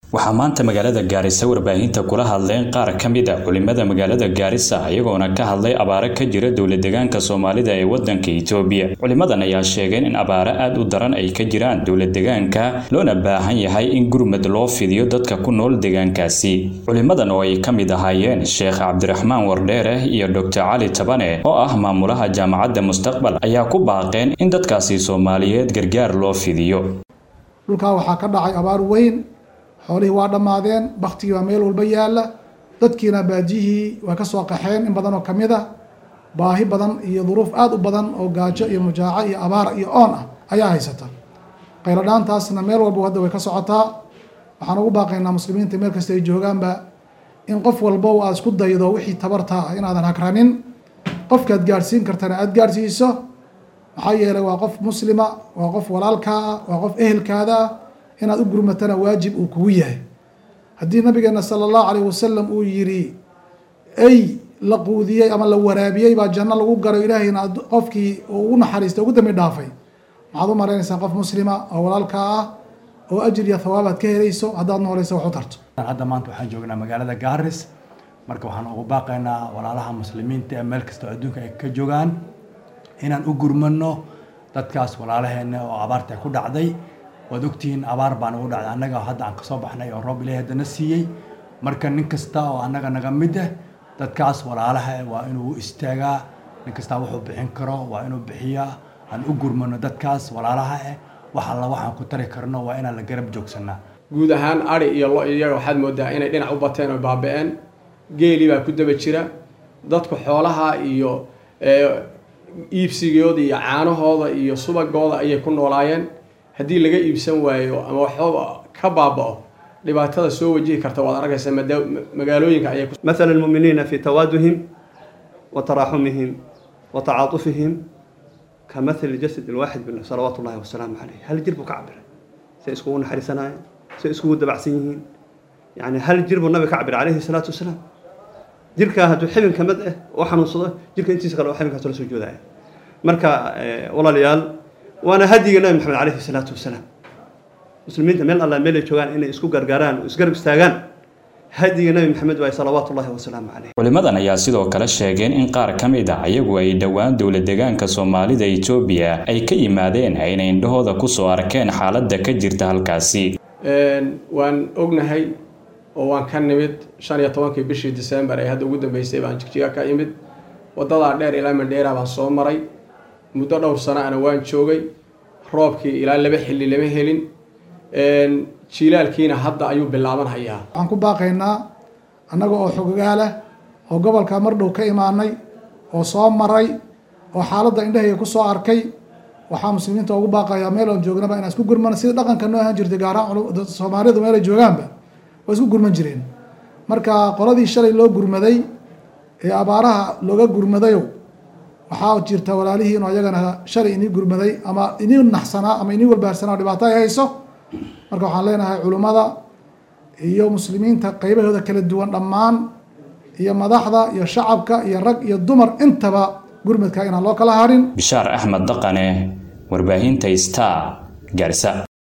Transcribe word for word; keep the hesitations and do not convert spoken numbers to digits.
waxaa maanta magaalada Gaarisa warbaahinta kula hadleen qaar ka mid ah culimada magaalada Gaarisa ayagoona ka hadlay abaara ka jira dawlad deegaanka Soomaalida ee wadanka Itoobiya. Culimadan ayaa sheegeen in abaara aad u daran ay ka jiraan dawlad deegaanka loona baahan yahay in gurmad loo fidiyo dadka ku nool deegaankaasi. Culimadan oo ay ka mid ahaayeen Sheekh Cabdiraxmaan Wardheere iyo Doctor Cali Tabane oo ah maamulaha jaamacadda Mustaqbal ayaa ku baaqeen in dadkaasi Soomaaliyeed gargaar loo fidiyo. Dhulka waxaa ka dhacay abaar weyn, xoolihii waa dhamaadeen, baktigii waa meel walba yaala, dadkiina baajihii waa ka soo qaxeen in badan oo kamid ah, baahi badan iyo duruuf aad u badan oo gaajo iyo mujaaco iyo abaar iyo oon ah ayaa haysata. qayradhaantaasna meel walba hadda way ka socotaa. waxaan ugu baaqaynaa muslimiinta meel kasta ay joogaanba in qof walba aad isku daydo wixii tabartaa ah inaadan hakranin, qofkaad gaadhsiin kartana aad gaadhsiiso. maxaa yeelay waa qof muslima, waa qof walaalkaa ah, waa qof ehelkaada ah, inaad u gurmatana waajib uu kugu yahay. haddii nabigeena sala allahu calayhi wasalam uu yidhi ay la quudiyey ama la waraabiyey baa janno lagu garo, ilaahayna qofkii uu u naxariistay ugu dambi dhaafay, maxaad u maraynaysaa qof muslima oo walaalkaa ah oo ajir iyo thawaabaad ka helayso haddaad nooleysa wax u tarto. hadda maanta waxaan joognaa magaalada Gaaris, marka waxaan ugu baaqaynaa walaalaha muslimiinta ee meel kasta oo adduunka ay ka joogaan inaan u gurmano dadkaas walaalaheena oo abaarta ku dhacday. waad ogtihiin abaar baan ugu dhacday annaga hadda aan kasoo baxnay oo roob ilaahay hadana siiyey. marka nin kasta oo annaga naga mid ah dadkaas walaalaha waa inuu istaagaa, nin kasta wuxuu bixin karo waa inuu bixiyaa, aan u gurmano dadkaas walaalaha ah. wax alla waxaan ku tari karno waa inaan la garab joogsanaa. guud ahaan ari iyo lo iyaga waxaad moodaa inay dhinac u bateen oo baaba'een. geeli baa ku daba jira, dadku xoolaha iyo iibsigooda iyo caanahooda iyo subagooda ayay ku noolaayeen. haddii laga iibsan waayo ama waxba ka baaba'o dhibaatada soo wajihi karta waad arkaysaa magaalooyinka ayay ku مثل المؤمنين في توادهم وتراحمهم وتعاطفهم كمثل الجسد الواحد من صلوات الله والسلام عليه. هل جربوا كعبر سيسكون حريصنا سيسكون دبعسين، يعني هل جربوا النبي كعبر عليه الصلاة والسلام جركا هدو حبن كمدة وحنو صدا جركا انتي سقلوا حبن كتلو سجودا مركا والله ليال وانا هدي النبي محمد عليه الصلاة والسلام. مسلمين ميل الله ميل جوغان إن isku gargaaraan isgarab istaagaan hadiga nabi maxamed wa sallallahu alayhi wa sallam alayhi. culimadan ayaa sidoo kale sheegeen in qaar ka mid ah ayagu ay dhawaan dawlad deegaanka Soomaalida Itoobiya ay ka yimaadeen ayna indhahooda ku soo arkeen xaaladda ka jirta halkaasi. een waan ognahay oo waan ka nimid shan iyo tobankii bishii December ee hadda ugu dambeysay baan jigjiga ka imid. wadada dheer ilaa Mandheera baan soo maray, muddo dhowr sano ana waan joogay. roobkii ilaa laba xilli lama helin, een jilaalkiina hadda ayuu bilaaban hayaa. waxaan ku baaqaynaa annaga oo xogaala oo gobolka mar dhow ka imaanay oo soo maray oo xaaladda indhahay ku soo arkay, waxaa muslimiinta ugu baaqayaa meel aan joognaba inaan isku gurmano sida dhaqanka noo ahaan jirtay gaar ahaan Soomaalidu meel ay joogaanba way isku gurman jireen. marka qoladii shalay loo gurmaday ee abaaraha looga gurmadayo waxaa jirta walaalihii inuu ayagana shalay inii gurmaday ama inii naxsanaa ama inii walbaarsanaa dhibaato ay hayso. marka waxaan leenahay culimada iyo muslimiinta qaybahooda kala duwan dhammaan iyo madaxda iyo shacabka iyo rag iyo dumar intaba gurmadka inaan loo kala harin. Bishaar Ahmed Daqane, warbaahinta Star, Gaarisa.